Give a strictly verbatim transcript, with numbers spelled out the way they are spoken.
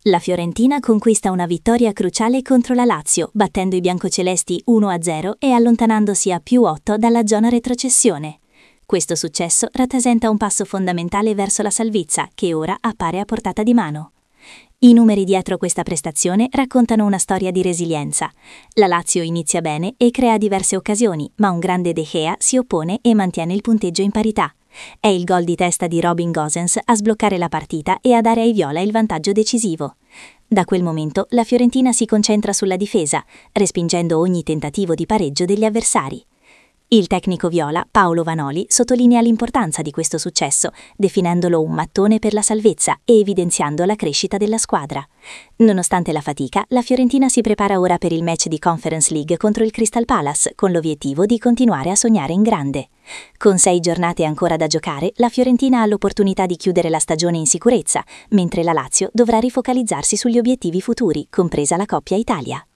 La Fiorentina conquista una vittoria cruciale contro la Lazio, battendo i biancocelesti uno a zero e allontanandosi a più otto dalla zona retrocessione. Questo successo rappresenta un passo fondamentale verso la salvezza, che ora appare a portata di mano. I numeri dietro questa prestazione raccontano una storia di resilienza. La Lazio inizia bene e crea diverse occasioni, ma un grande De Gea si oppone e mantiene il punteggio in parità. È il gol di testa di Robin Gosens a sbloccare la partita e a dare ai viola il vantaggio decisivo. Da quel momento la Fiorentina si concentra sulla difesa, respingendo ogni tentativo di pareggio degli avversari. Il tecnico viola, Paolo Vanoli, sottolinea l'importanza di questo successo, definendolo un mattone per la salvezza e evidenziando la crescita della squadra. Nonostante la fatica, la Fiorentina si prepara ora per il match di Conference League contro il Crystal Palace, con l'obiettivo di continuare a sognare in grande. Con sei giornate ancora da giocare, la Fiorentina ha l'opportunità di chiudere la stagione in sicurezza, mentre la Lazio dovrà rifocalizzarsi sugli obiettivi futuri, compresa la Coppa Italia.